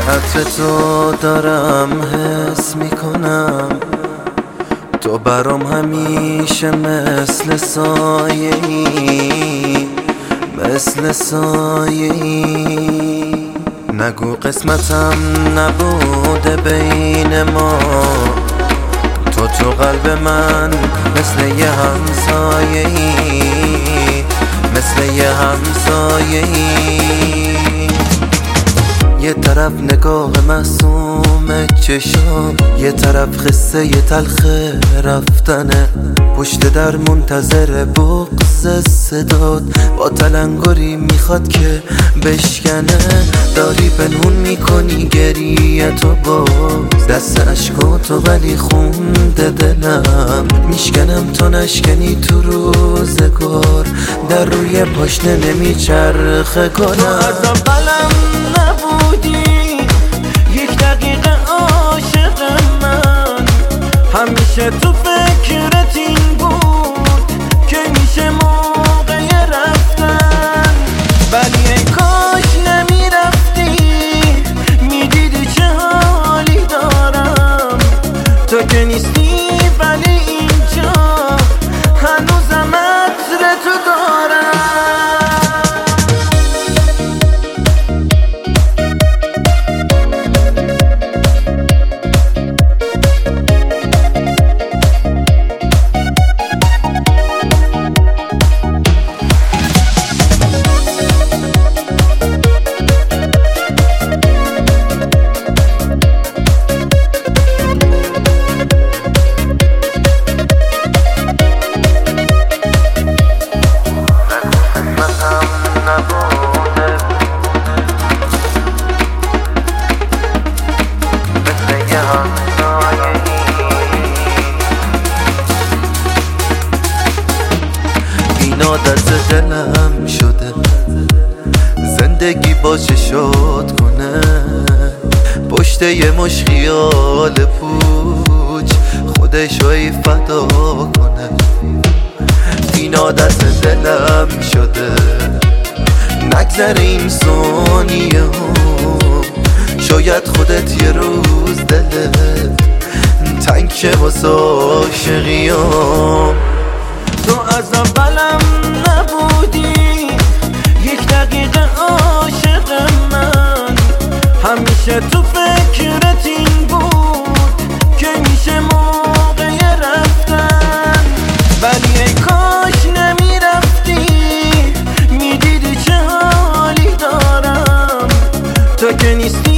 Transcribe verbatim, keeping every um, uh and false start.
عطر تو دارم حس میکنم، تو برام همیشه مثل سایه‌ای، مثل سایه‌ای. نگو قسمتم نبوده بین ما، تو تو قلب من مثل یه همسایه‌ای، مثل یه همسایه‌ای. یه طرف نگاه معصوم چشام، یه طرف قصه یه تلخ رفتنه، پشت در منتظر بغض صدات، با تلنگری میخواد که بشکنه. داری پنهون میکنی گریه تو باز، دست عشقاتو ولی خونده دلم، میشکنم تا نشکنی تو روزگار، در روی پاشنه نمیچرخه کنم. از اولم نبودی یک دقیقه عاشق من، همیشه تو فکرت این بود که میشه موقع رفتن، ولی ای کاش نمیرفتی، میدیدی چه حالی دارم. تو که نیستی ولی اینجا هنوزم عطر تو دارم. این عادت دلم شده زندگی با چشات کنه، پشت یه مش خیال پوچ خودشوی فدا کنه. این عادت دلم شده نگذر این ثانیه ها، شاید خودت یه روز دلت تنگ شه واسه عاشقیام. تو از اولم نبودی یک دقیقه عاشق من، همیشه تو فکرت این بود که میشه موقع رفتن، ولی ای کاش نمیرفتی، میدیدی چه حالی دارم. تو که نیستی